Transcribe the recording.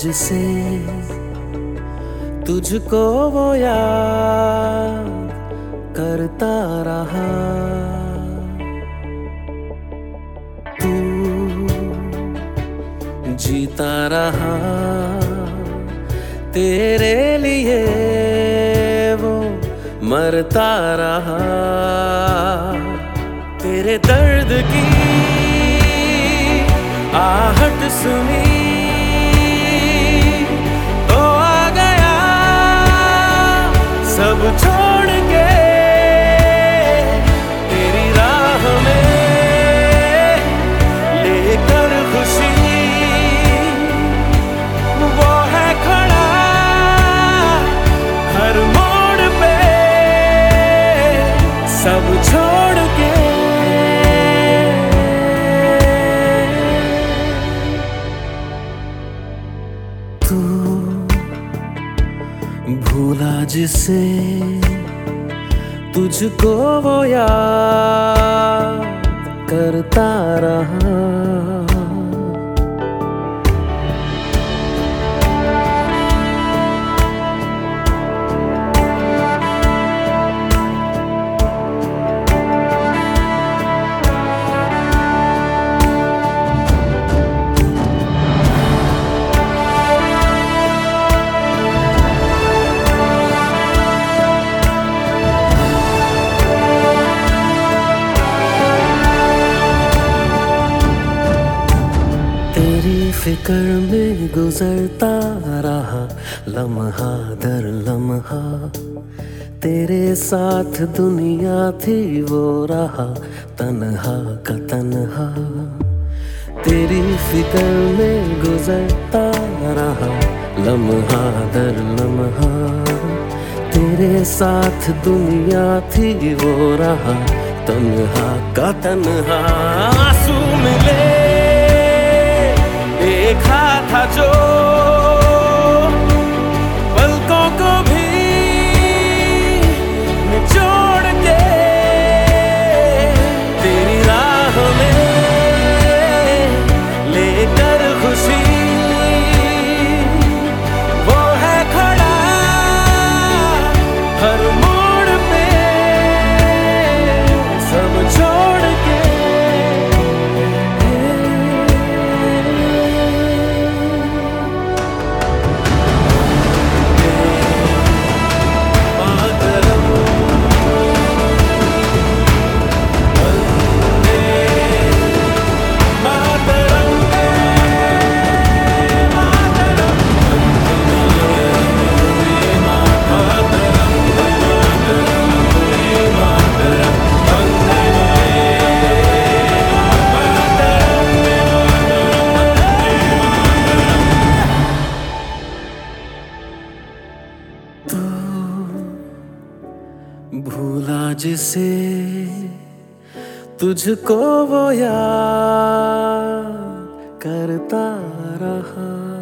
जिसे तुझको वो याद करता रहा। तू जीता रहा, तेरे लिए वो मरता रहा। तेरे दर्द की आहट सुनी तो आ गया सब छोड़ के तेरी राह में, लेकर खुशी वो है खड़ा हर मोड़ पे सब छोड़ के। तू भूला जिसे तुझको वो याद करता रहा। तेरी फिक्र में गुजरता रहा लम्हा दर लम्हा। तेरे साथ दुनिया थी वो रहा तन्हा का तन्हा। तेरी फिक्र में गुजरता रहा लम्हा दर लम्हा। तेरे साथ दुनिया थी वो रहा तन्हा का तन्हा। आंसू मिले देखा था जो पलकों को भी निचोड़ के तेरी राह में, लेकर खुशी वो है खड़ा हर मोड़ पे सब छोड़ के। भूला जिसे तुझको वो याद करता रहा।